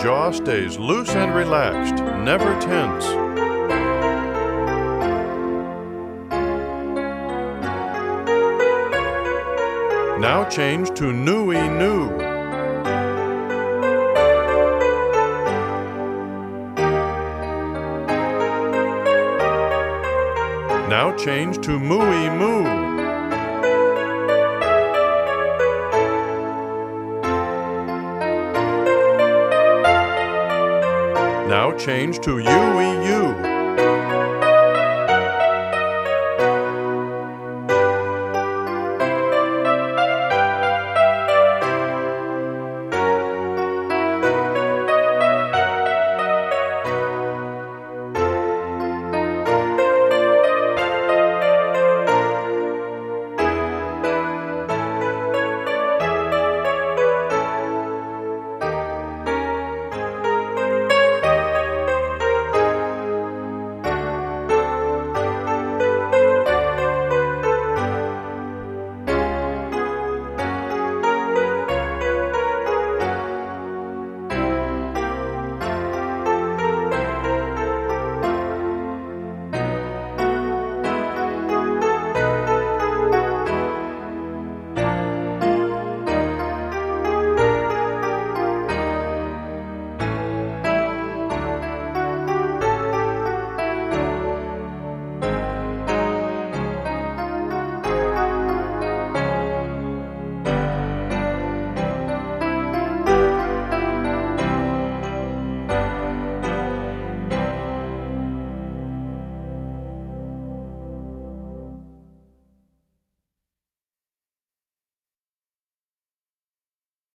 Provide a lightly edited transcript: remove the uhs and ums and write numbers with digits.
jaw stays loose and relaxed, never tense. Now change to nui nu. Now change to mui mu. Now change to ui u.